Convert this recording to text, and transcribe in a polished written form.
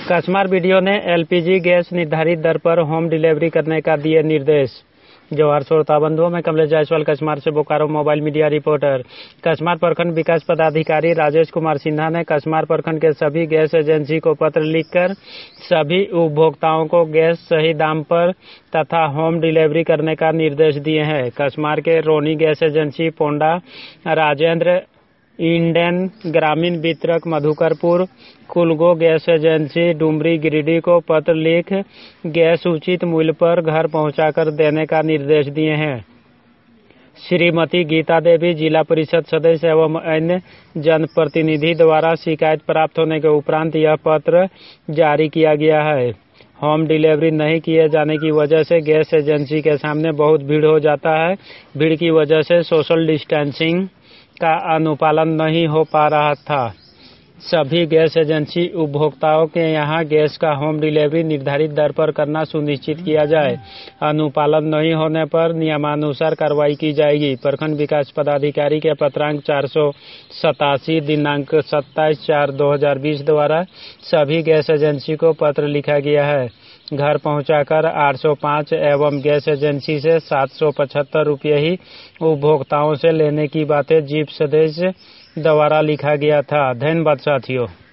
कस्मार BDO ने LPG gas निर्धारित दर पर होम डिलीवरी करने का दिए निर्देश। जवाहर श्रोता बंधुओं, मैं कमलेश जायसवाल कस्मार से Bokaro mobile media reporter. Kasmar प्रखंड विकास पदाधिकारी राजेश कुमार सिन्हा ने कस्मार प्रखंड के सभी गैस एजेंसी को पत्र लिखकर सभी उपभोक्ताओं को गैस सही दाम पर तथा होम डिलीवरी करने का निर्देश दिए हैं। कस्मार के रोनी गैस एजेंसी, पोंडा, राजेंद्र, इंडेन ग्रामीण वितरक मधुकरपुर, कुलगो गैस एजेंसी, डुमरी, गिरिडीह को पत्र लिख गैस उचित मूल्य पर घर पहुंचाकर देने का निर्देश दिए हैं। श्रीमती गीता देवी, जिला परिषद सदस्य एवं अन्य जनप्रतिनिधि द्वारा शिकायत प्राप्त होने के उपरांत यह पत्र जारी किया गया है। होम डिलीवरी नहीं किए जाने की वजह से गैस एजेंसी के सामने बहुत भीड़ हो जाता है। भीड़ की वजह से सोशल डिस्टेंसिंग का अनुपालन नहीं हो पा रहा था। सभी गैस एजेंसी उपभोक्ताओं के यहां गैस का होम डिलीवरी निर्धारित दर पर करना सुनिश्चित किया जाए। अनुपालन नहीं होने पर नियमानुसार कार्रवाई की जाएगी। प्रखंड विकास पदाधिकारी के पत्रांक 487 दिनांक 27/4/2020 द्वारा सभी गैस एजेंसी को पत्र लिखा गया है। घर पहुंचाकर 805 एवं गैस एजेंसी से 775 रुपये ही उपभोक्ताओं से लेने की बातें जीप सदस्य द्वारा लिखा गया था। धन्यवाद साथियों।